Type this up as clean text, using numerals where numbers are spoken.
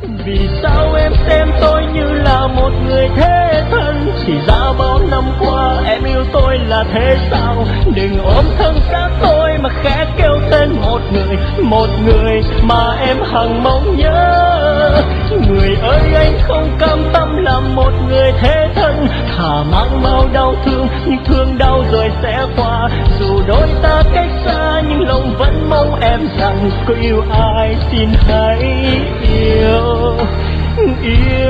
Vì sao em xem tôi như là một người thế thân? Chỉ ra bao năm qua em yêu tôi là thế sao? Đừng ôm thân xác tôi mà khẽ kêu tên một người mà em hằng mong nhớ. Người ơi anh không cam tâm làm một người thế thân, thà mang bao đau thương nhưng thương đau rồi sẽ qua. Dù đôi ta cách xa nhưng lòng vẫn mong em rằng có yêu ai xin hãy yêu.